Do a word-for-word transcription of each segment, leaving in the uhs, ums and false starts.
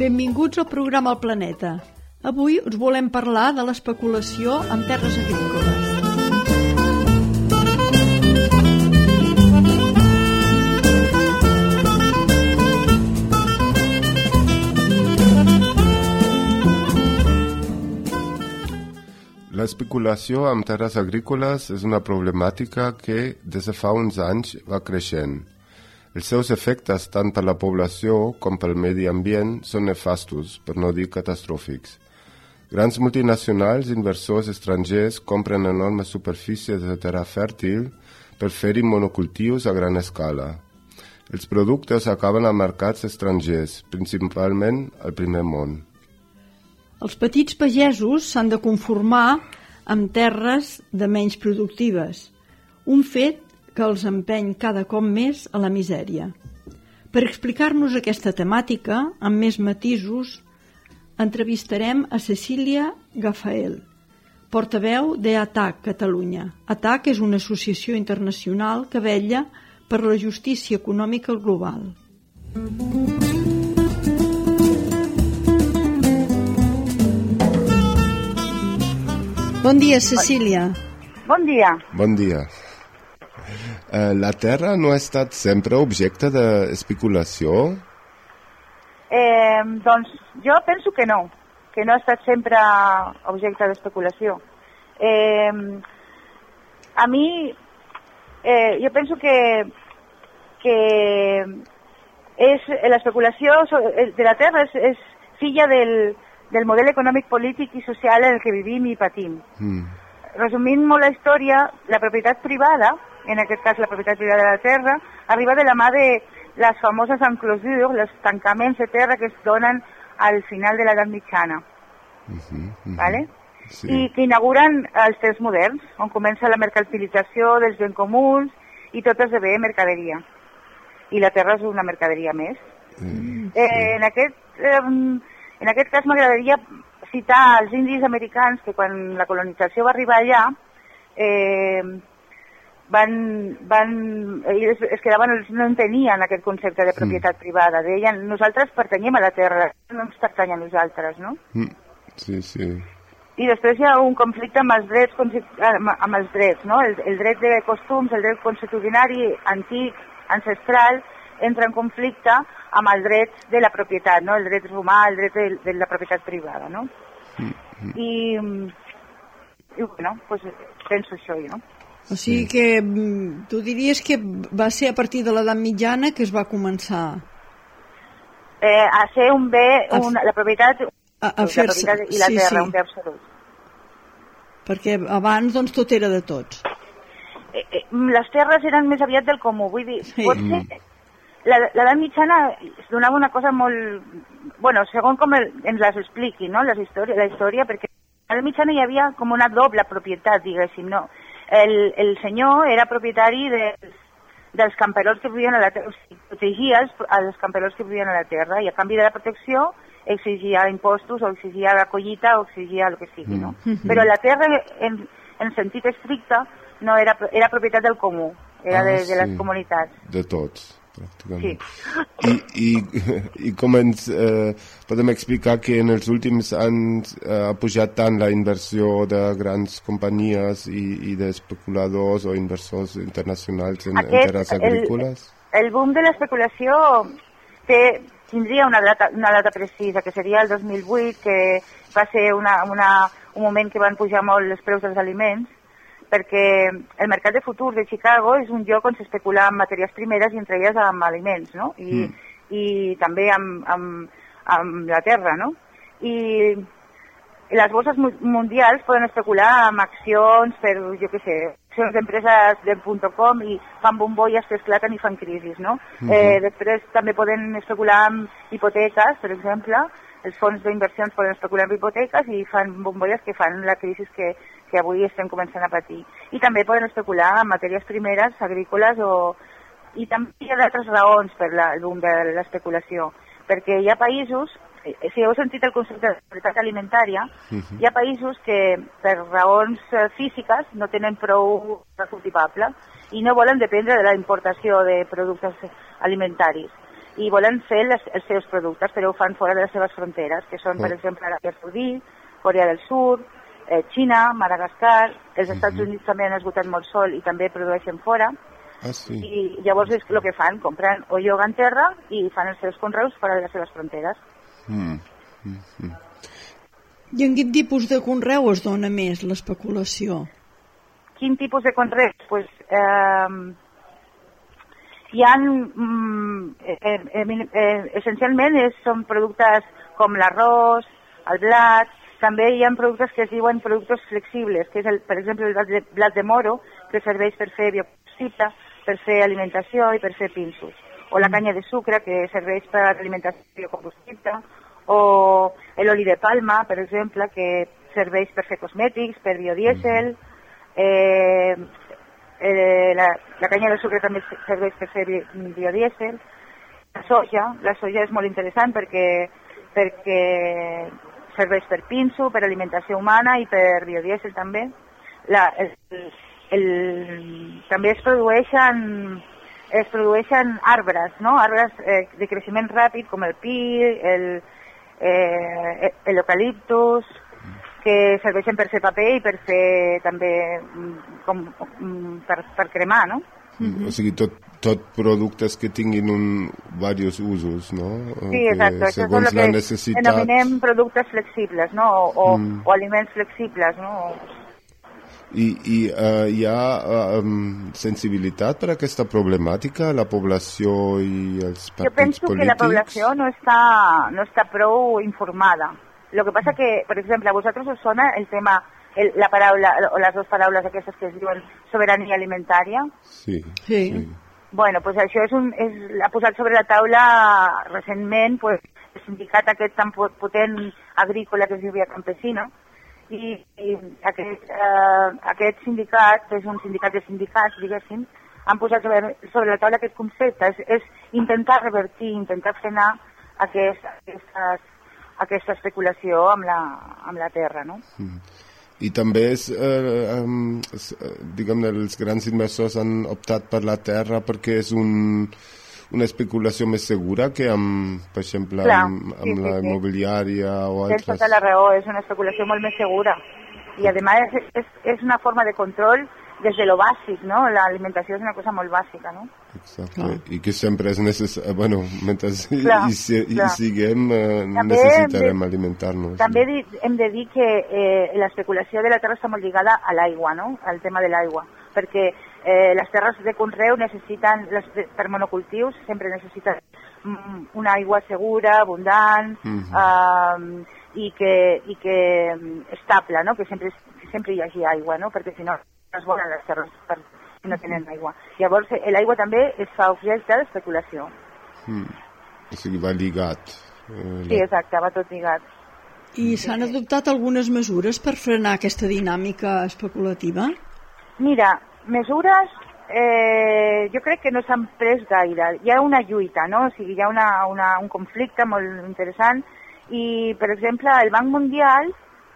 Benvinguts al programa El Planeta. Avui us volem parlar de l'especulació amb terres agrícoles. L'especulació amb terres agrícoles és una problemàtica que des de fa uns anys va creixent. Els seus efectes tant per la població com pel medi ambient són nefastos, per no dir catastròfics. Grans multinacionals i inversors estrangers compren enormes superfícies de terra fèrtil per fer-hi monocultius a gran escala. Els productes acaben a mercats estrangers, principalment al primer món. Els petits pagesos s'han de conformar amb terres de menys productives, un fet que els empeny cada cop més a la misèria. Per explicar-nos aquesta temàtica, amb més matisos, entrevistarem a Cecília Gafael, portaveu de A T A C Catalunya. A T A C és una associació internacional que vetlla per la justícia econòmica global. Bon dia, Cecília. Bon dia. Bon dia. Uh, la terra no ha estat sempre objecte d'especulació? Eh, doncs jo penso que no, que no ha estat sempre objecte d'especulació. Eh, a mi, eh, jo penso que, que és, l'especulació de la terra és, és filla del, del model econòmic, polític i social en el que vivim i patim. Mm. Resumint molt la història, la propietat privada, en aquest cas la propietat privada de la terra, arriba de la mà de les famoses enclosures, els tancaments de terra que es donen al final de l'edat mitjana. Uh -huh, uh -huh. ¿Vale? Sí. I que inauguren els temps moderns, on comença la mercantilització dels béns comuns i tot esdevé mercaderia. I la terra és una mercaderia més. Uh -huh, sí. eh, en, aquest, eh, en aquest cas m'agradaria citar els indis americans que quan la colonització va arribar allà eh, van, van, ells es quedaven, no entenien aquest concepte de propietat mm. privada. Deien, nosaltres pertanyem a la terra, no ens pertany a nosaltres, no? Mm. Sí, sí. I després hi ha un conflicte amb els drets, amb els drets, no? El, el dret de costums, el dret consuetudinari antic, ancestral, entra en conflicte amb el dret de la propietat, no? El dret romà, el dret de, de la propietat privada, no? Mm. I, i bueno, pues penso això, no? O sigui que tu diries que va ser a partir de l'edat mitjana que es va començar eh, a ser un bé, una, la propietat, a, a la propietat i la sí, terra, sí. un bé absolut. Perquè abans doncs tot era de tots. Eh, eh, les terres eren més aviat del comú, vull dir, sí. pot ser... L'edat mitjana es donava una cosa molt... Bueno, segons com el, ens les expliqui, no?, les històries, la història, perquè a l'edat mitjana hi havia com una doble propietat, diguéssim, no? El, el senyor era propietari de, dels camperols que vivien a la terra, o sigui, protegia els, els camperols que vivien a la terra i a canvi de la protecció exigia impostos o exigia la collita o exigia el que sigui, no? Mm-hmm. Però la terra en, en sentit estricte no era, era propietat del comú, era ah, de, de sí. les comunitats. De tots. Pràcticament. Sí. I, i, i com ens eh, podem explicar que en els últims anys eh, ha pujat tant la inversió de grans companyies i, i d'especuladors o inversors internacionals en, Aquest, en terres agrícoles? El, el boom de l'especulació té, tindria una data, una data precisa, que seria el dos mil vuit, que va ser una, una, un moment que van pujar molt els preus dels aliments, perquè el mercat de futur de Chicago és un lloc on s'especula amb matèries primeres i entre elles amb aliments, no? I, mm. i també amb, amb, amb la terra, no? I les borses mundials poden especular amb accions per, jo què sé, accions d'empreses de .com i fan bombolles que esclaten i fan crisis, no? Mm-hmm. eh, després també poden especular amb hipoteques, per exemple, els fons d'inversions poden especular amb hipoteques i fan bombolles que fan la crisi que que avui estem començant a patir. I també poden especular en matèries primeres, agrícoles, o... i també hi ha d'altres raons per la, el boom de l'especulació, perquè hi ha països, si heu sentit el concepte de seguretat alimentària, uh-huh. hi ha països que per raons físiques no tenen prou recursos i no volen dependre de la importació de productes alimentaris. i volen fer les, els seus productes, però ho fan fora de les seves fronteres, que són, Oh. per exemple, l'Aràbia Saudí, Corea del Sud, eh, Xina, Madagascar, els Estats Mhm. Units també han esgotat molt sol i també produeixen fora, Ah, sí. i llavors és el que fan, compren o lloga en terra i fan els seus conreus fora de les seves fronteres. Mm. Mm. Mm. I en quin tipus de conreu es dona més l'especulació? Quin tipus de conreus? Pues, eh, hi ha, mm, eh, eh, eh, essencialment és, són productes com l'arròs, el blat, també hi ha productes que es diuen productes flexibles, que és, el, per exemple, el blat de, blat de moro, que serveix per fer biocombustible, per fer alimentació i per fer pinsos. O la canya de sucre, que serveix per alimentació i biocombustible, o l'oli de palma, per exemple, que serveix per fer cosmètics, per biodièsel, eh, eh, la, la canya de sucre també serveix per fer bi, biodièsel, la soja, la soja és molt interessant perquè, perquè serveix per pinso, per alimentació humana i per biodièsel també. La, el, el, també es produeixen es produeixen arbres, no? Arbres eh, de creixement ràpid com el pi, el eh, l'eucaliptus, que serveixen per fer paper i per fer també com, per, per cremar, no? Mm-hmm. O sigui, tot, tot productes que tinguin un, diversos usos, no? Sí, exacte. Això és el que necessitat... denominem productes flexibles, no? O, o, mm. o aliments flexibles, no? I, i uh, hi ha um, sensibilitat per aquesta problemàtica, la població i els partits polítics? Jo penso polítics? que la població no està, no està prou informada. Lo que passa que, per exemple, a vosaltres us sona el tema, el, la paraula, o les dues paraules aquestes que es diuen sobirania alimentària? Sí. Sí. sí. Bueno, pues això és un, és, ha posat sobre la taula recentment pues, el sindicat aquest tan potent agrícola que es diu Via Campesina, i, i aquest, eh, aquest sindicat, és un sindicat de sindicats, diguéssim, han posat sobre, sobre la taula aquest concepte, és, és intentar revertir, intentar frenar aquest, aquestes, aquesta especulació amb la, amb la terra, no? Mm. I també és, eh, um, és, diguem-ne, els grans inversors han optat per la terra perquè és un, una especulació més segura que amb, per exemple, Clar, amb, amb sí, sí, la sí. immobiliària o Tens altres... tota la raó, és una especulació molt més segura. I, a més, és, és, és una forma de control des de lo bàsic, no? L'alimentació és una cosa molt bàsica, no? Exacte, clar. I que sempre és necessari, bueno, mentre clar, hi, hi, hi clar. siguem, eh, necessitarem de, alimentar-nos. També di, hem de dir que eh, l'especulació de la terra està molt lligada a l'aigua, no? Al tema de l'aigua, perquè eh, les terres de conreu necessiten, les de, per monocultius, sempre necessiten mm, una aigua segura, abundant, uh-huh. eh, i que, i que estable, no? Que sempre, que sempre hi hagi aigua, no? Perquè si no es volen les terres per, si no tenen aigua. Llavors, l'aigua també es fa objecte d'especulació. Mm. O sigui, va lligat. Eh, sí, exacte, va tot lligat. I s'han adoptat algunes mesures per frenar aquesta dinàmica especulativa? Mira, mesures eh, jo crec que no s'han pres gaire. Hi ha una lluita, no? O sigui, hi ha una, una, un conflicte molt interessant i, per exemple, el Banc Mundial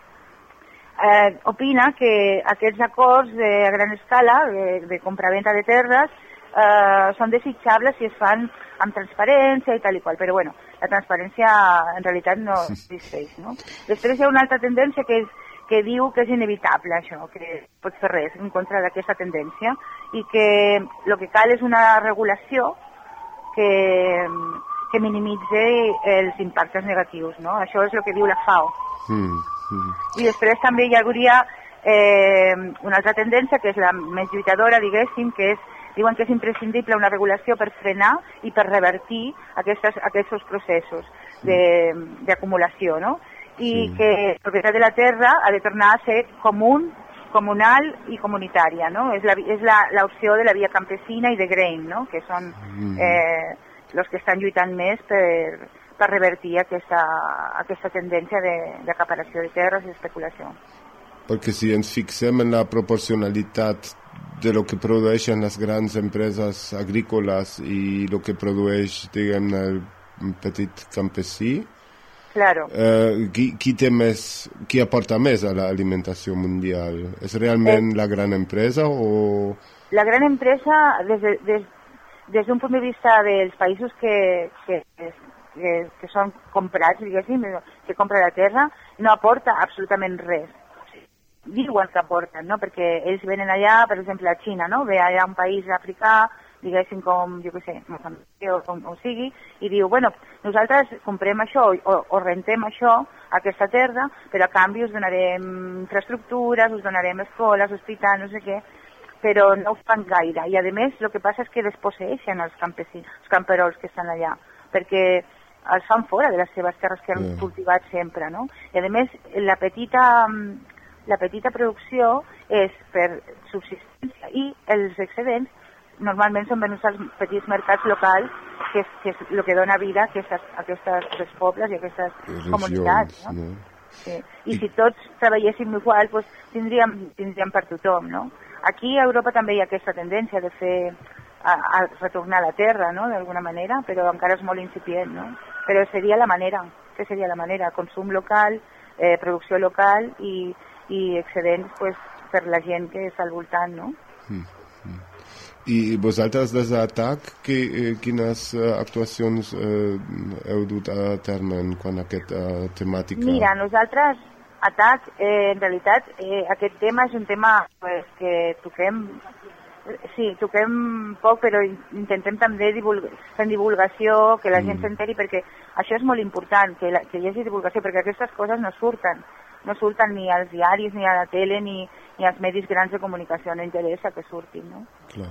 Eh, opina que aquests acords de, a gran escala de, de compraventa de terres eh, són desitjables si es fan amb transparència i tal i qual, però bueno, la transparència en realitat no existeix, no? Després hi ha una altra tendència que, és, que diu que és inevitable això, que pots fer res en contra d'aquesta tendència i que el que cal és una regulació que, que minimitzi els impactes negatius, no? Això és el que diu la FAO. Mm. Mm. I després també hi hauria eh, una altra tendència que és la més lluitadora, diguéssim, que és, diuen que és imprescindible una regulació per frenar i per revertir aquestes, aquests processos d'acumulació, no? I sí. que la propietat de la terra ha de tornar a ser común, comunal i comunitària, no? És l'opció de la via campesina i de Grain, no? Que són eh, els que estan lluitant més per... per revertir aquesta, aquesta tendència d'acaparació de, de terres i d'especulació. Perquè si ens fixem en la proporcionalitat de lo que produeixen les grans empreses agrícoles i el que produeix, diguem, el petit campesí, claro. eh, qui, qui, té més, qui aporta més a l'alimentació mundial? És realment eh, la gran empresa o...? La gran empresa, des de, des, des d'un punt de vista dels països que, que, que, que són comprats, diguéssim, que compra la terra, no aporta absolutament res. Diuen que aporten, no? Perquè ells venen allà, per exemple, a Xina, no? Ve allà un país africà, diguéssim com, jo què sé, Moçambic o com o sigui, i diu, bueno, nosaltres comprem això o, o rentem això, aquesta terra, però a canvi us donarem infraestructures, us donarem escoles, hospitals, no sé què, però no ho fan gaire. I a més, el que passa és que desposseixen els campesins, els camperols que estan allà, perquè els fan fora de les seves terres que han yeah. cultivat sempre, no? I a més, la petita, la petita producció és per subsistència i els excedents normalment són venuts als petits mercats locals, que és, que és el que dona vida a aquestes, a aquestes pobles i a aquestes regions, comunitats. No? No? Sí. I, I si tots treballéssim igual, doncs tindríem, tindríem per tothom, no? Aquí a Europa també hi ha aquesta tendència de fer, a, a retornar a la terra, no?, d'alguna manera, però encara és molt incipient, no? Però seria la manera, què seria la manera? Consum local, eh, producció local i, i excedents pues, per la gent que és al voltant, no? Mm, mm. I vosaltres des d'Atac, eh, quines eh, actuacions eh, heu dut a terme en quant a aquesta eh, temàtica? Mira, nosaltres, Atac, eh, en realitat, eh, aquest tema és un tema pues, que toquem, sí, toquem poc, però intentem també divulgar, fer divulgació, que la gent mm. s'enteri, perquè això és molt important, que, la, que hi hagi divulgació, perquè aquestes coses no surten, no surten ni als diaris, ni a la tele, ni, ni als medis grans de comunicació, no interessa que surtin, no? Clar.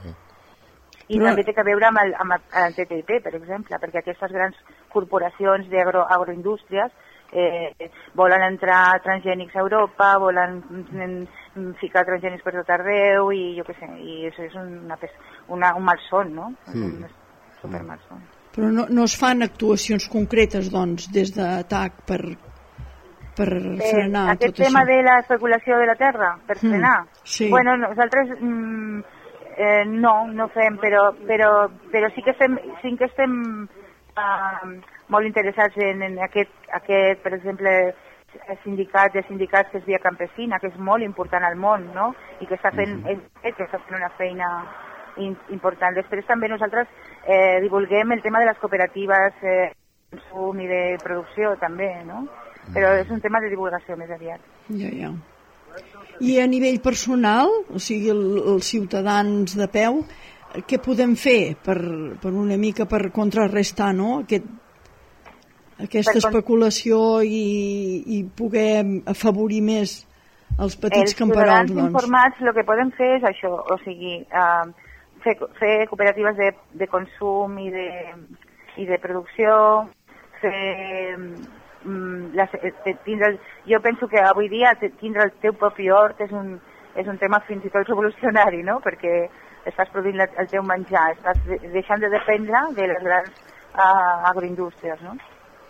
I Però... també té a veure amb el, amb el T T I P, per exemple, perquè aquestes grans corporacions d'agroindústries eh, volen entrar transgènics a Europa, volen mm, ficar transgènics per tot arreu i jo què sé, i això és una, una, un malson, no? Mm. Un supermalson. Però no, no es fan actuacions concretes, doncs, des d'Atac per, per frenar eh, aquest tot tema això? De l'especulació de la terra, per frenar? Mm, sí. Bueno, nosaltres... Mm, Eh, no, no fem, però, però, però sí que fem, sí que estem uh, molt interessats en, en aquest, aquest, per exemple, sindicat de sindicats que és Via Campesina, que és molt important al món, no? I que està fent, uh-huh. és, que està fent una feina in, important. Després també nosaltres eh, divulguem el tema de les cooperatives eh, de consum i de producció també, no? Però és un tema de divulgació més aviat. Ja, ja. I a nivell personal, o sigui, el, els ciutadans de peu, què podem fer per, per una mica per contrarrestar, no?, Aquest, aquesta per especulació i, i poder afavorir més els petits camperols, doncs? Els ciutadans informats el que podem fer és això, o sigui, uh, fer, fer cooperatives de, de consum i de, i de producció, fer... Les, tindre el, jo penso que avui dia tindre el teu propi hort és un, és un tema fins i tot revolucionari, no? Perquè estàs produint la, el teu menjar, estàs de, deixant de dependre de les grans uh, agroindústries, no?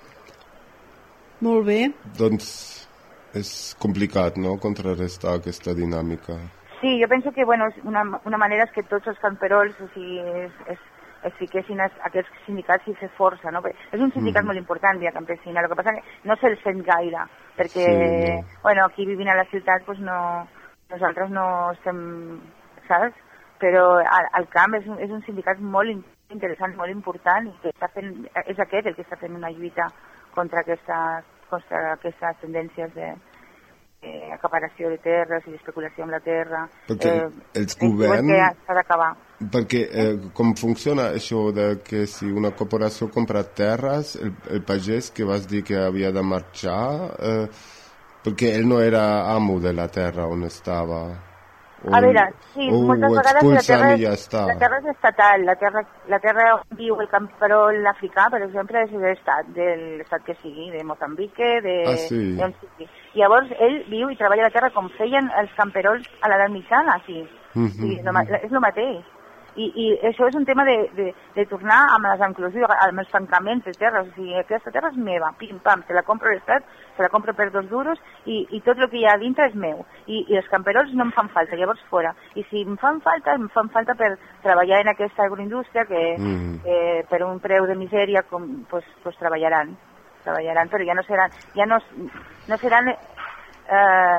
Molt bé. Doncs és complicat, no?, contrarrestar aquesta dinàmica. Sí, jo penso que bueno, una, una manera és que tots els camperols, o sigui, és, és es fiquessin a aquests sindicats i fer força, no? És un sindicat mm. molt important, Via Campesina, el que passa que no se'l sent gaire, perquè, sí, no. bueno, aquí vivint a la ciutat, pues no, nosaltres no estem, saps? Però al, al camp és un, és un sindicat molt interessant, molt important, i que està fent, és aquest el que està fent una lluita contra aquestes, contra aquestes tendències de eh, acaparació de terres i d'especulació amb la terra. Perquè eh, els governs... que s'ha d'acabar. Perquè eh, com funciona això de que si una corporació compra terres, el, el pagès que vas dir que havia de marxar, eh, perquè ell no era amo de la terra on estava. O, a veure, sí, o moltes ho vegades la terra, i ja està. La terra és estatal, la terra, la terra on viu el camperol africà, per exemple, és de l'estat, de l'estat que sigui, de Moçambic, de... Ah, sí. d'on sigui. Llavors, ell viu i treballa la terra com feien els camperols a l'edat mitjana, sí. Mm-hmm. Sí, és el mateix. I, i això és un tema de, de, de tornar amb les enclusions, amb els tancaments de terres. O sigui, aquesta terra és meva, pim, pam, se la compro a l'estat, se la compro per dos duros i, i tot el que hi ha dintre és meu. I, i els camperols no em fan falta, llavors fora. I si em fan falta, em fan falta per treballar en aquesta agroindústria que mm. eh, per un preu de misèria com, pues, pues treballaran, treballaran, però ja no seran, ja no, no seran... Eh,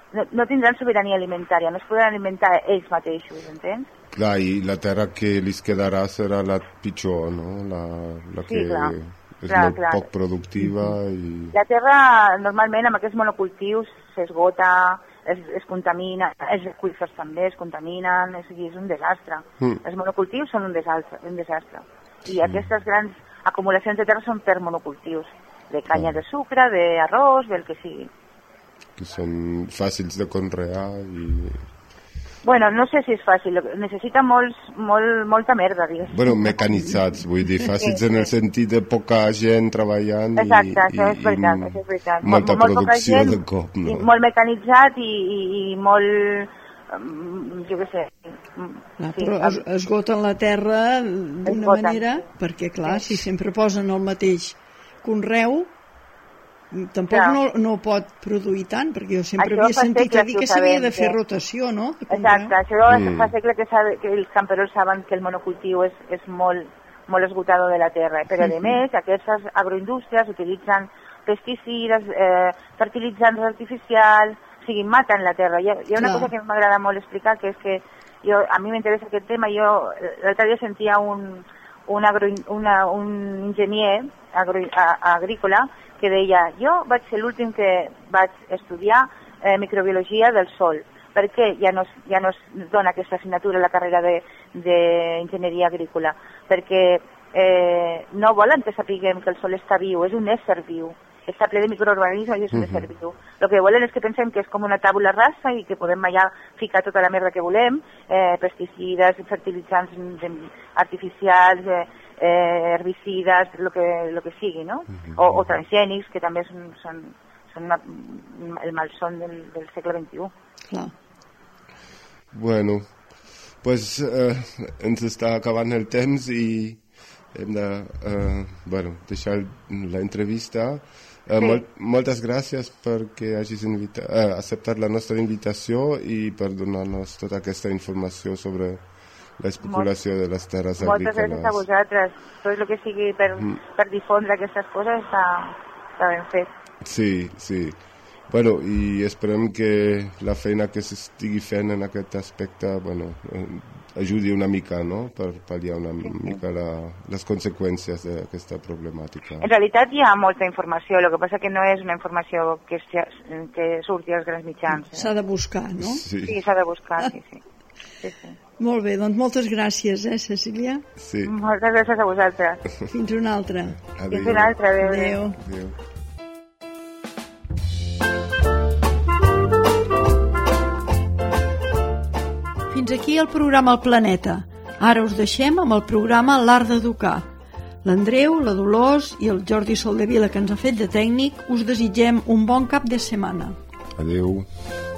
no, no tindran sobirania alimentària, no es podran alimentar ells mateixos, entens? Clar, i la terra que li quedarà serà la pitjor, no? La, la que sí, clar. és clar, molt clar. poc productiva i... La terra, normalment, amb aquests monocultius s'esgota, es, es contamina, els aqüífers també es contaminen, és, és un desastre. Mm. Els monocultius són un desastre. Un desastre. I sí. Aquestes grans acumulacions de terra són per monocultius, de canya ah. de sucre, d'arròs, del que sigui. Que són fàcils de conrear i... Bueno, no sé si és fàcil, necessita molts, molt, molta merda, diguéssim. Bueno, mecanitzats, vull dir, fàcils sí, en el sí. sentit de poca gent treballant Exacte, i, això és veritat, i això és veritat. molta molt, producció molt de cop, no? Molt mecanitzat i, i, i molt, jo què sé... Clar, sí, però es, esgoten la terra d'una manera, perquè clar, sí. si sempre posen el mateix conreu, tampoc ja. no, no pot produir tant, perquè jo sempre això havia sentit a dir que s'havia de fer que... rotació, no? Exacte, això mm. fa segle que, sabe, que els camperols saben que el monocultiu és, és molt, molt esgotador de la terra, però a més aquestes agroindústries utilitzen pesticides, eh, fertilitzants artificials, o sigui, maten la terra. Hi ha, hi ha una Clar. cosa que m'agrada molt explicar, que és que jo, a mi m'interessa aquest tema. Jo l'altre dia sentia un, un, agro, una, un enginyer agro, a, agrícola que deia, jo vaig ser l'últim que vaig estudiar eh, microbiologia del sol, perquè ja no, ja no es dona aquesta assignatura a la carrera d'enginyeria agrícola, perquè eh, no volen que sapiguem que el sol està viu, és un ésser viu, està ple de microorganismes i és un ésser viu. El que volen és que pensem que és com una tàbula rasa i que podem allà ficar tota la merda que volem, eh, pesticides, fertilitzants artificials, eh, Eh, herbicides, lo que, lo que sigui, no? O, o transgènics, que també són, són, són una, el malson del, del segle veintiú. Clar. Bueno, pues eh, ens està acabant el temps i hem de eh, bueno, deixar la entrevista. Eh, sí. molt, moltes gràcies perquè hagis invita- eh, acceptat la nostra invitació i per donar-nos tota aquesta informació sobre l'especulació de les terres Moltes agrícoles. Moltes gràcies a vosaltres. Tot el que sigui per, mm. per difondre aquestes coses està, està ben fet. Sí, sí. Bueno, i esperem que la feina que s'estigui fent en aquest aspecte, bueno, eh, ajudi una mica, no?, per pal·liar una sí, mica la, les conseqüències d'aquesta problemàtica. En realitat hi ha molta informació, el que passa que no és una informació que, que surti als grans mitjans. Eh? S'ha de buscar, no? Sí, sí s'ha de buscar, sí, sí. sí, sí. Molt bé, doncs moltes gràcies, eh, Cecília? Sí. Moltes gràcies a vosaltres. Fins una altra. Adéu. Fins una altra, adéu. Adéu. Adéu. Fins aquí el programa El Planeta. Ara us deixem amb el programa L'Art d'Educar. L'Andreu, la Dolors i el Jordi Soldevila, que ens ha fet de tècnic, us desitgem un bon cap de setmana. Adéu.